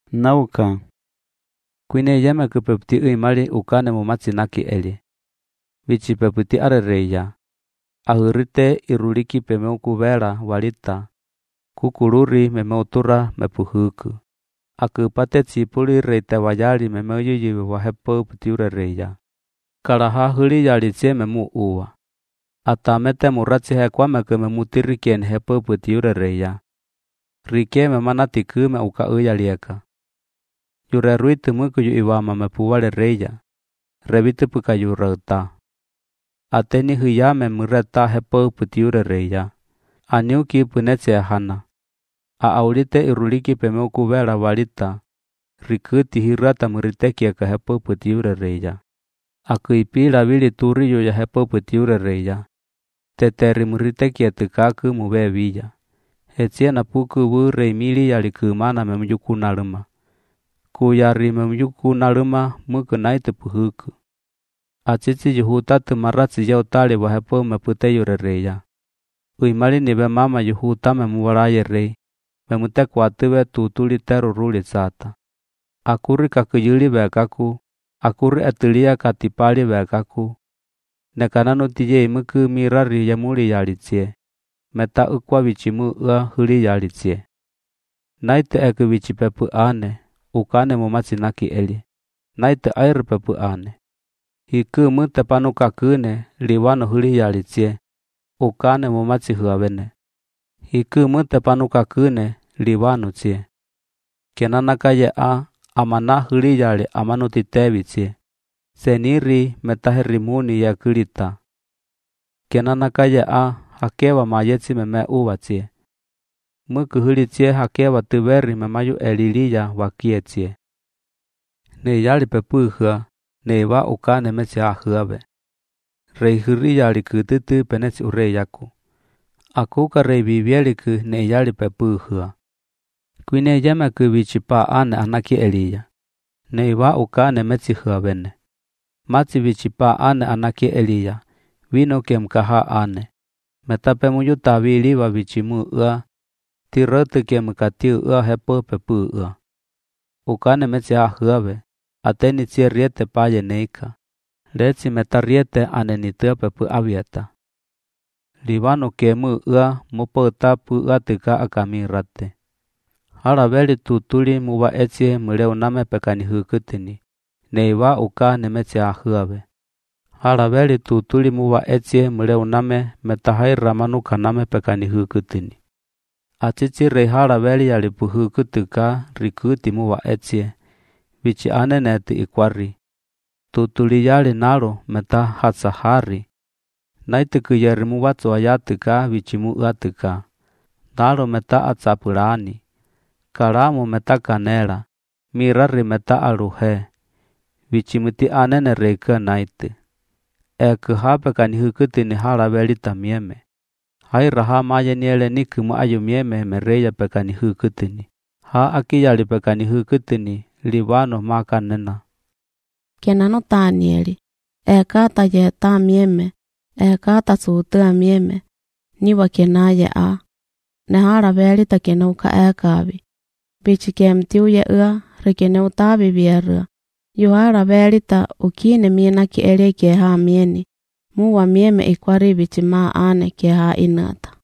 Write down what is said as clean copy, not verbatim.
Nauka. Kuine yeme kupepti uimali ukane mumatsinaki eli. Vichi pepti arereya. Ahurite iruliki pemeukuvela walita. Kukuluri memeutura mepuhuku. Akupate tsipuli reite wayali memeuyuyi wahepo putiurereya. Kalaha huli yalitsie memu uwa. Atamete muratsi hekwameke memutirikien hepo putiurereya. Rike memanatiku me uka uyalieka. Yureruitu mukuyu iwama mepuwale reya. Revitu pukayu rauta. Ateni huyame mureta hepo putiurereya. Aniuki punetse hana. Aulite iruliki pemeukuvela walita. Rikuti hirata muritekieka hepo putiurereya. Akuipila vili turiyo ya hepo putiurereya. Teteri muritekia tukaku mubeviya. Hetsiena puku wurei mili yalikumana memjuku naluma. Kuyari memjuku naluma muku naitu puhuku. Atsitsi yuhutatu maratsi yautali wahepo meputeyurereya. Uimali nibe mama yuhuta memuwalaye rei. Memutekwatuwe tutuli teruruli sata. Akuri kakuyuli bekaku. Akuri atulia katipali bekaku. Nekananu tiye imuku mirari yamuli yalitsie. Meta ukwa vichimu huli yalitsie. Naite eku vichipepu ane. Ukane mumatsinaki eli. Naite air pepu ane. Hiku mute panukakune liwano huli yalitsie. Ukane mumatsi huavene. Hiku mute panukakune liwano tsie. Kenanaka ye amana huli yali amanutitevitsie. Seniri metaherimuni ya kulita. Kenanaka ye hakewa mayetsi meme uwatsie. Muku hulitsie hakewa tuveri memayu eliliya wakietsie. Ne yali pepuhua, ne wa ukane metsi ahuave. Rei huri yali kututu penetsi ureyaku. Akuka rei vivieliku ne yali pepuhua. Kuine yemeku vichipa ane anaki eliya. Ne wa ukane metsi huavene. Matsi vichipa ane anaki eliya. Vino kemkaha ane. Metape muyuta viliwa vichimu tirotu kemkatiu hepo pepu Ukane metsi ahuave. Ateni tsie riete paye neika. Letsi metariete ane nitua pepu avieta. Livano kemu mupo tapu tuka akamirate. Haraveli tutuli muwa etsie muleuname pekani hukutini. Neiwa ukane metsi ahuave. Haraveli tutuli muwa etsie muleuname metahai ramanu kaname pekani hukutini. Atsitsi rei haraveli yalipuhukutuka rikuti muwa etsie. Vichi ane neti ikwari. Tutuli yali nalo meta hatsahari. Naituku yerimu watsu ayatuka vichimu atuka. Nalo meta atsapulani. Kalamu meta kanela. Mirari meta aluhe. Vichimuti anene reika naitu. Eku hape kani hukutini haraveli tamieme. Hai raha maya niele nikumu ayumieme mereya pekani hukutini. Ha akiyali pekani hukutini livano makanena. Kenano Danieli. Eka ta ye tamieme. Eka ta suutua mieme. Niwa kenaye Ne haraveli ta kenauka ekavi. Bichi kemtiu ye rekeneu tavi vierua. Yuhara velita ukine miena ki ele ke ha mieni. Muwa mieme ikwari bichi maa ane ke ha inata.